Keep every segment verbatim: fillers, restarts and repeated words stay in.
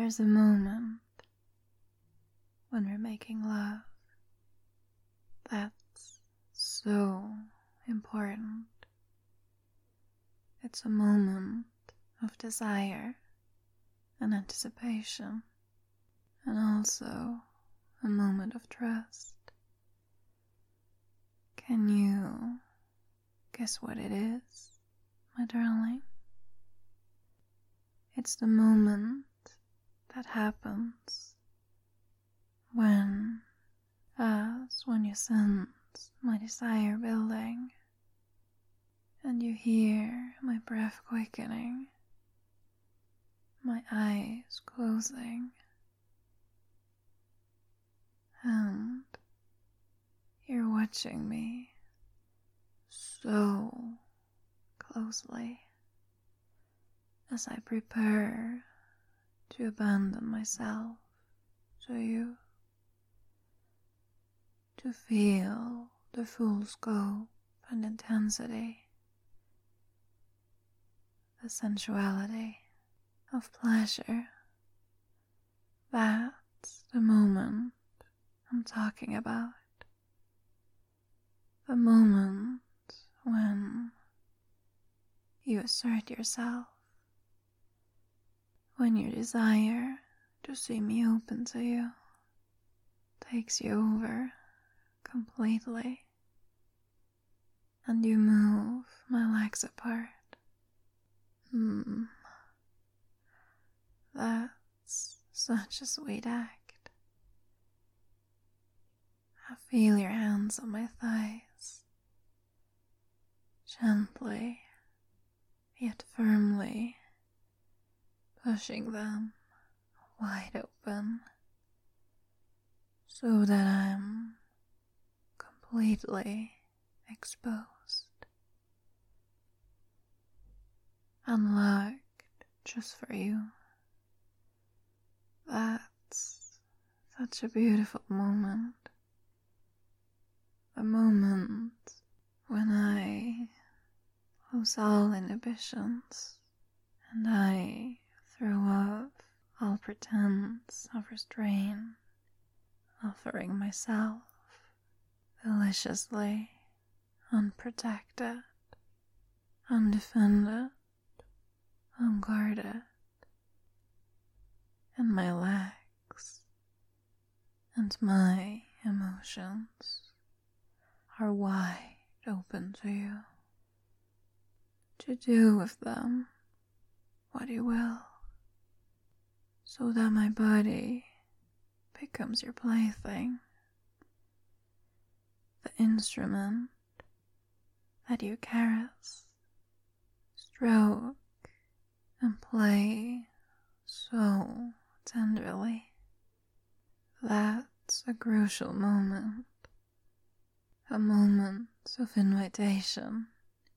There's a moment when we're making love that's so important. It's a moment of desire and anticipation, and also a moment of trust. Can you guess what it is, my darling? It's the moment that happens when, as when you sense my desire building, and you hear my breath quickening, my eyes closing, and you're watching me so closely as I prepare to abandon myself to you, to feel the full scope and intensity, the sensuality of pleasure. That's the moment I'm talking about. The moment when you assert yourself, when your desire to see me open to you takes you over completely, and you move my legs apart. Hmm, that's such a sweet act. I feel your hands on my thighs, gently yet firmly pushing them wide open so that I'm completely exposed, unlocked just for you. That's such a beautiful moment. A moment when I lose all inhibitions and I throw off all pretense of restraint, offering myself deliciously, unprotected, undefended, unguarded, and my legs and my emotions are wide open to you, to do with them what you will, so that my body becomes your plaything, the instrument that you caress, stroke, and play so tenderly. That's a crucial moment, a moment of invitation,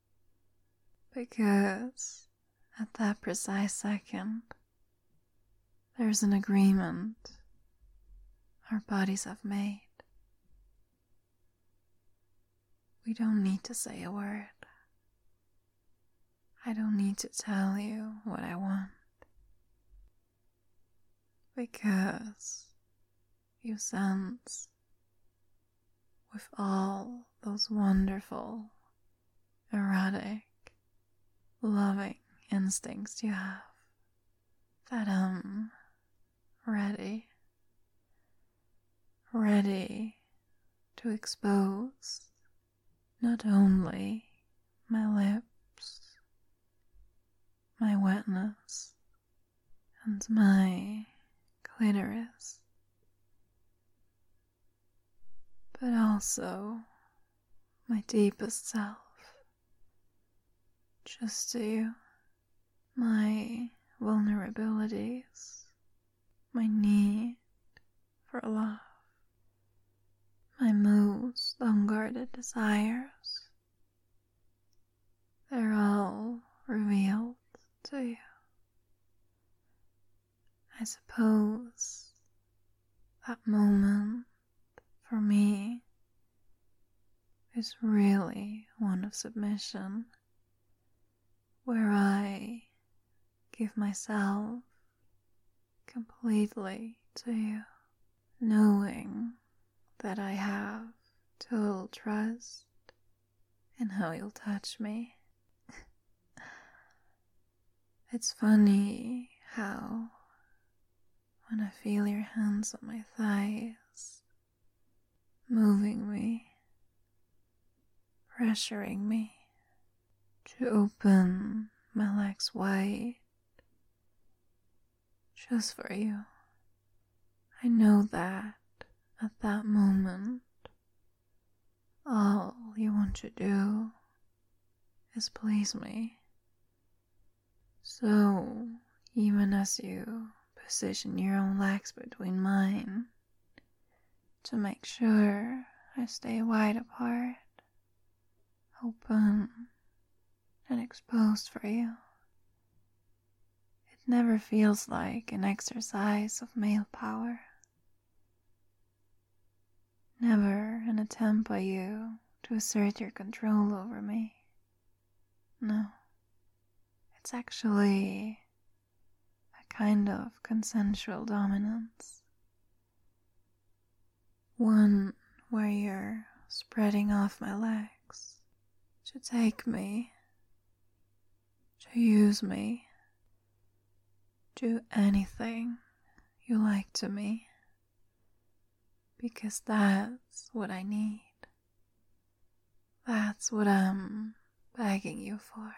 because at that precise second, there's an agreement our bodies have made. We don't need to say a word. I don't need to tell you what I want, because you sense with all those wonderful, erotic, loving instincts you have that I'm ready, ready to expose not only my lips, my wetness, and my clitoris, but also my deepest self, just to you, my vulnerabilities, my need for love, my most unguarded desires. They're all revealed to you. I suppose that moment for me is really one of submission, where I give myself completely to you, knowing that I have total trust in how you'll touch me. It's funny how, when I feel your hands on my thighs, moving me, pressuring me to open my legs wide, just for you, I know that at that moment, all you want to do is please me. So, even as you position your own legs between mine to make sure I stay wide apart, open and exposed for you, it never feels like an exercise of male power. Never an attempt by you to assert your control over me. No. It's actually a kind of consensual dominance. One where you're spreading off my legs to take me, to use me, do anything you like to me, because that's what I need. That's what I'm begging you for.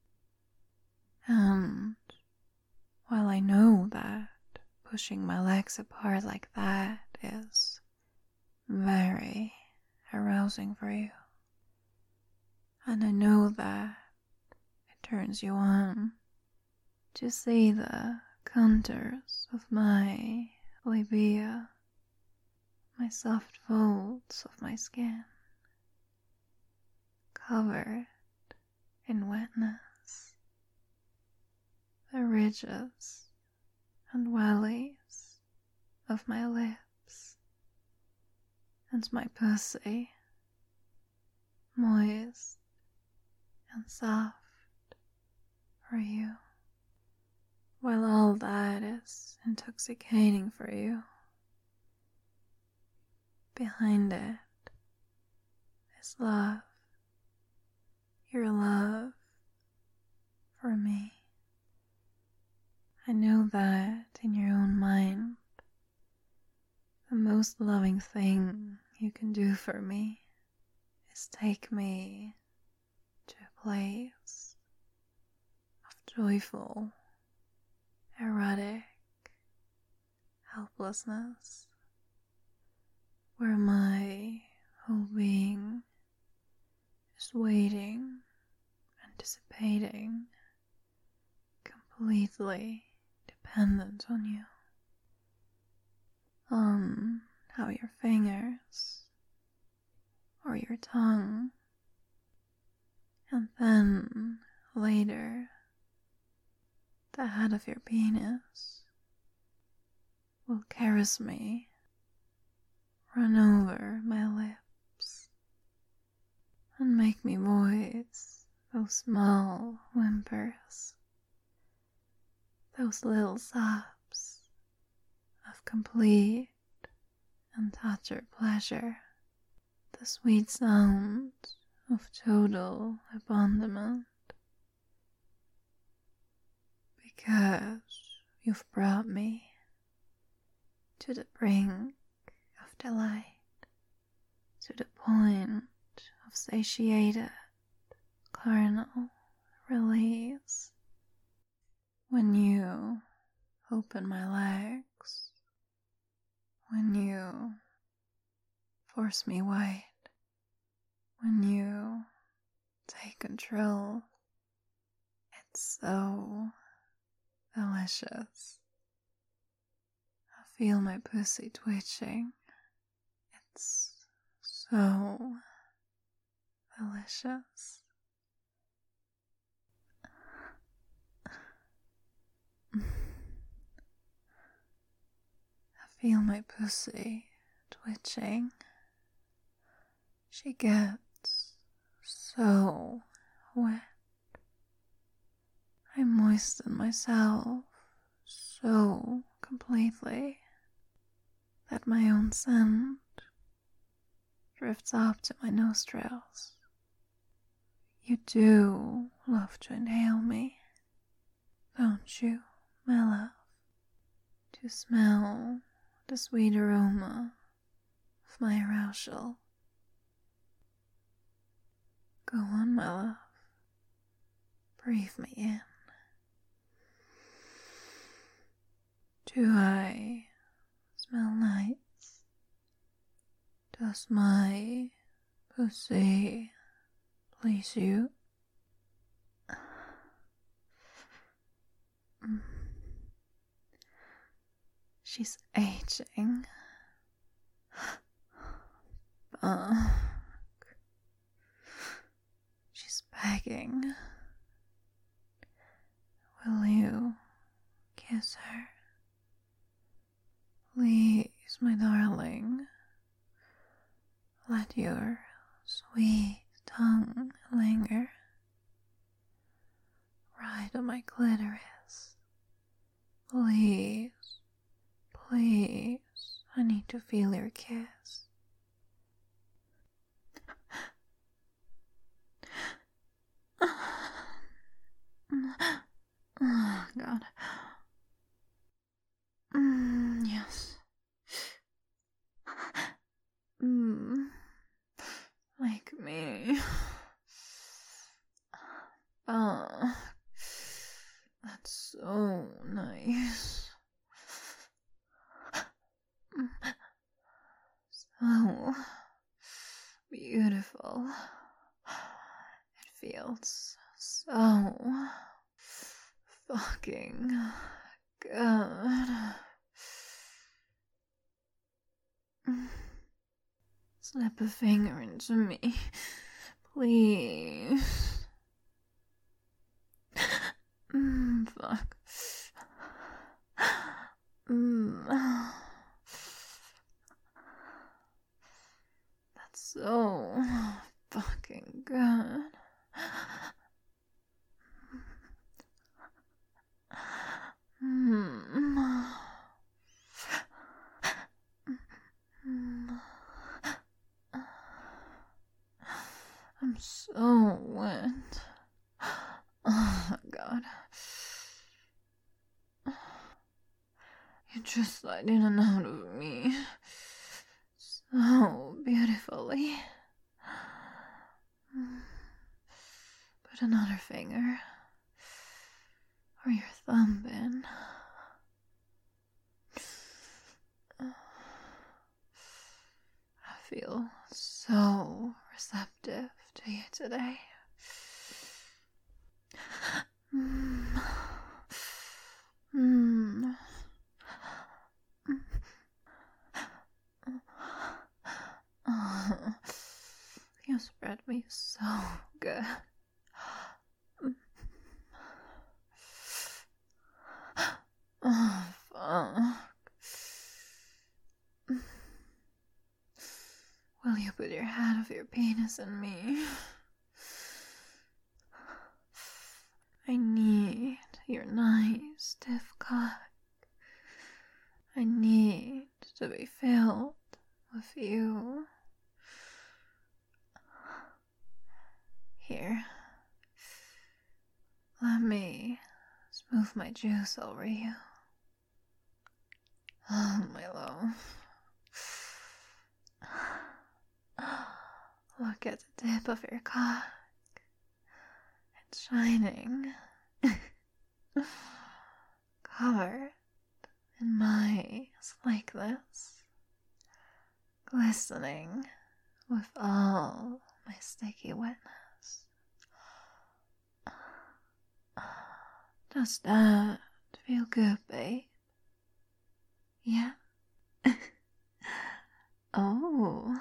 And while I know that pushing my legs apart like that is very arousing for you, and I know that it turns you on to see the contours of my labia, my soft folds of my skin, covered in wetness, the ridges and valleys of my lips, and my pussy, moist and soft for you, while all that is intoxicating for you, behind it is love, your love for me. I know that in your own mind, the most loving thing you can do for me is take me to a place of joyful, erotic helplessness, where my whole being is waiting, anticipating, completely dependent on you, on how your fingers or your tongue, and then later the head of your penis will caress me, run over my lips, and make me voice those small whimpers, those little sobs of complete and utter pleasure, the sweet sound of total abandonment, because you've brought me to the brink of delight, to the point of satiated carnal release. When you open my legs, when you force me wide, when you take control, it's so delicious. I feel my pussy twitching. It's so delicious. I feel my pussy twitching. She gets so wet. I moisten myself so completely. completely that my own scent drifts up to my nostrils. You do love to inhale me, don't you, my love? To smell the sweet aroma of my arousal. Go on, my love. Breathe me in. Do I smell nice? Does my pussy please you? She's aging. Fuck. She's begging. Will you kiss her? Please, my darling. Let your sweet tongue linger right on my clitoris. Please, please, I need to feel your kiss. Oh, God. Mm, yes. Mm. Like me. Oh, that's so nice. So beautiful. It feels so fucking good. Slip a finger into me, please. Mm, fuck. Mm. That's so fucking good. Mm. I'm so wet. Oh, God. You just slide in and out of me so beautifully. Put another finger or your thumb in. I feel so receptive to you today. Mm. Mm. Oh, you spread me so good. Oh, fuck. Will you put your head of your penis in me? I need your nice stiff cock. I need to be filled with you. Here, let me smooth my juice over you. Oh, my love. Look at the tip of your cock. It's shining. Covered in my slickness. Glistening with all my sticky wetness. Does that feel good, babe? Yeah? Oh.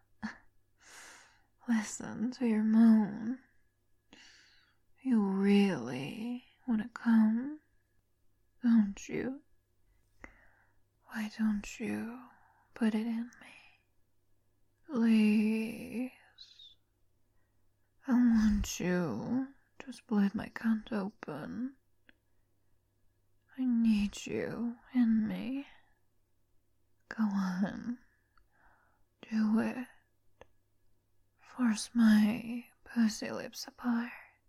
Listen to your moan. You really want to come, don't you? Why don't you put it in me? Please. I want you to split my cunt open. I need you in me. on. Do it. Force my pussy lips apart.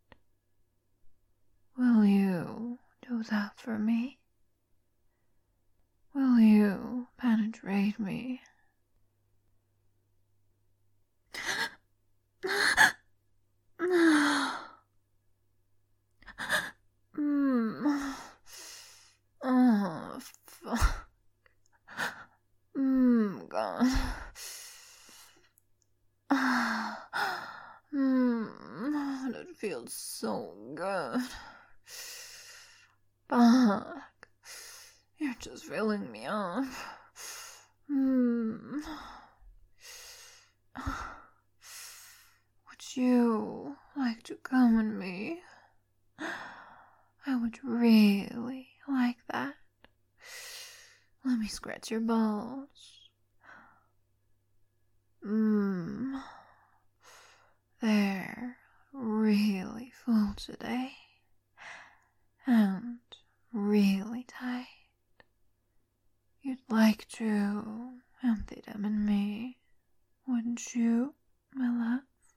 Will you do that for me? Will you penetrate me? mm. Oh, fuck. Mm, God. Mm, that feels so good. Fuck. You're just filling me up. Mm. Would you like to come with me? I would really like that. Let me scratch your balls. Mmm. They're really full today. And really tight. You'd like to empty them in me, wouldn't you, my love?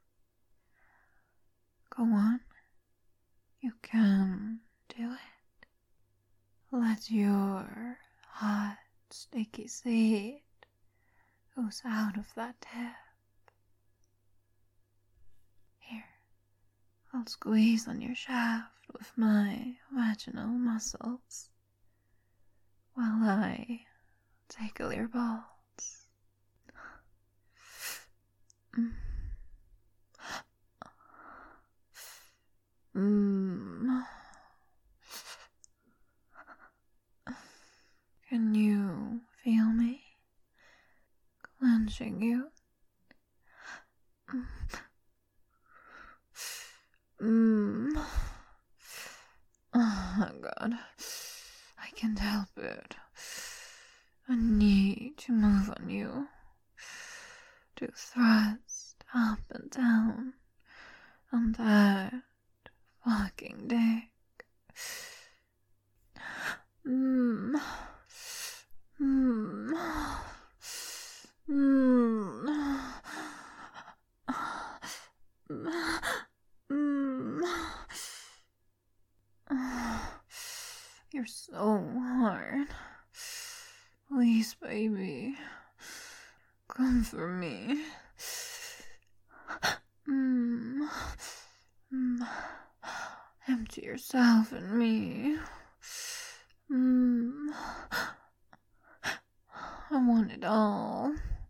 Go on. You can do it. Let your hot, sticky seed ooze out of that tip. Here, I'll squeeze on your shaft with my vaginal muscles while I tickle your balls. Mm. Mm. Can you feel me clenching you? Mm. Oh God, I can't help it. I need to move on you, to thrust up and down on that fucking dick. Mmm. Mmm. Mmm. Mmm. You're so hard. Please, baby, come for me. Mmm. Mmm. Empty yourself in me. Mmm. I want it all.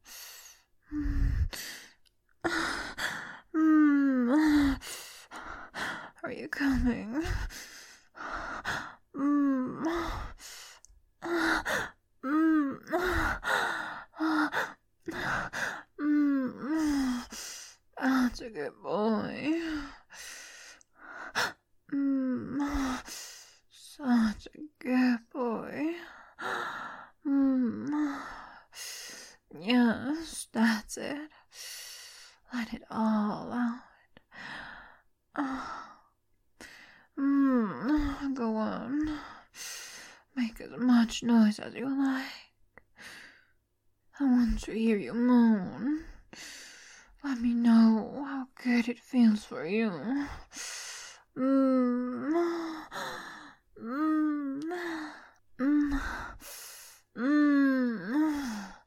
Mmm. Are you coming? Mmm. Mmm. Mmm. That's a good boy. Mmm. Such a good boy. Mmm. Yes, that's it. Let it all out. Mmm. Go on. Make as much noise as you like. I want to hear you moan. Let me know how good it feels for you. Mmm. Mmm. Mmm. Mmm.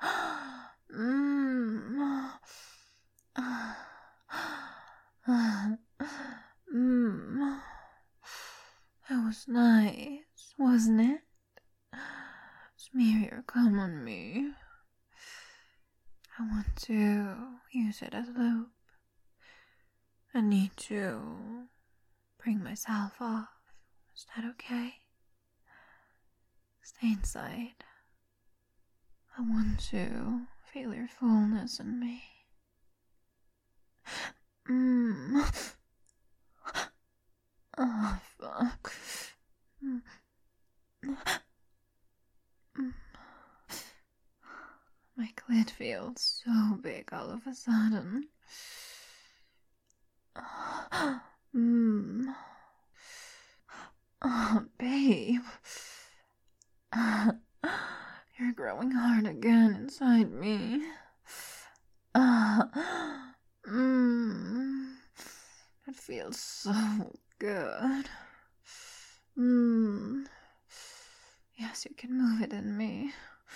Mmm. Mmm. That was nice, wasn't it? Smear your cum on me. I want to use it as lube. I need to bring myself off. Is that okay? Stay inside. I want to feel your fullness in me. Mmm. Oh, fuck. Mm. Mm. My clit feels so big all of a sudden. Mmm. Oh, babe. You're growing hard again inside me. Ah, mmm. It feels so good. Mmm. Yes, you can move it in me.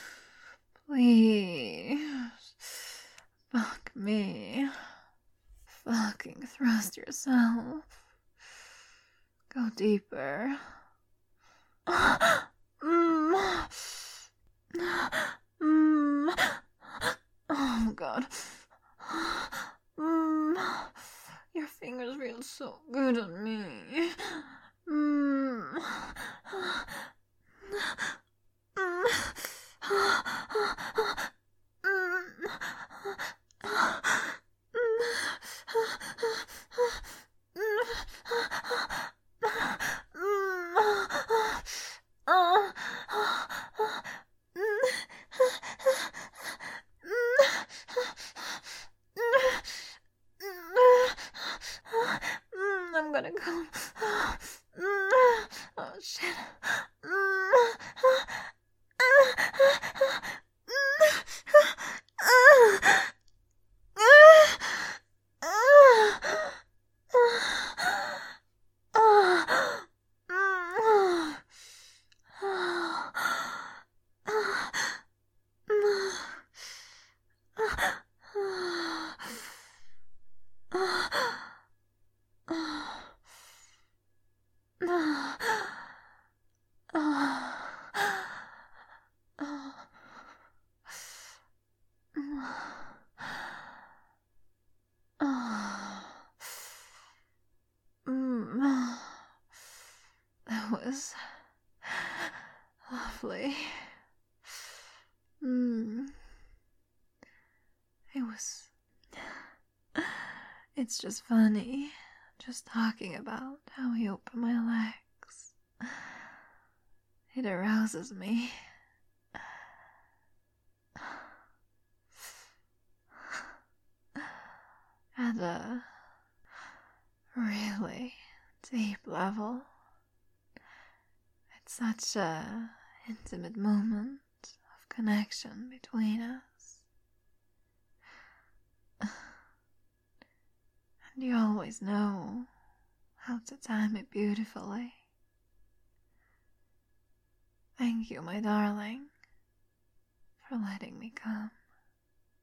Please. Fuck me. Fucking thrust yourself. Go deeper. Mm. Mm. Oh god. Mm. Your fingers feel so good on me. Mm. I'm gonna go. Oh shit. That was lovely. Mm. It was. It's just funny, just talking about how he opened my legs. It arouses me. At a really deep level. It's such a intimate moment of connection between us. And you always know how to time it beautifully. Thank you, my darling, for letting me come.